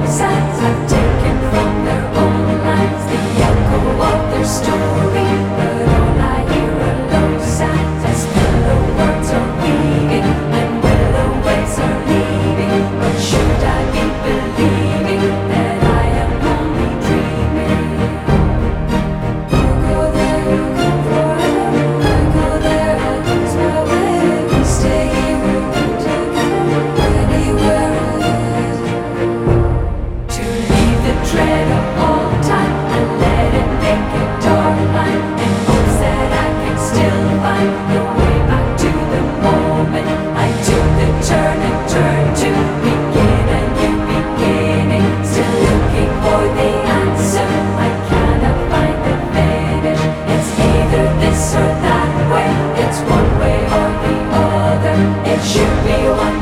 sides have taken from their own lives the echo of their story, but all I hear are low sighs as mellow words are weaving and willow waves are leaving. But should I be believing that I am only dreaming? You go there, you come forever. I go there, I lose my way. We stay here, we come together, anywhere else. To leave the dread of all time and let it make a dark line, in hopes that I can still find the way back to the moment I took the turn and turned to begin a new beginning. Still looking for the answer, I cannot find the finish. It's either this or that way, it's one way or the other. It should be one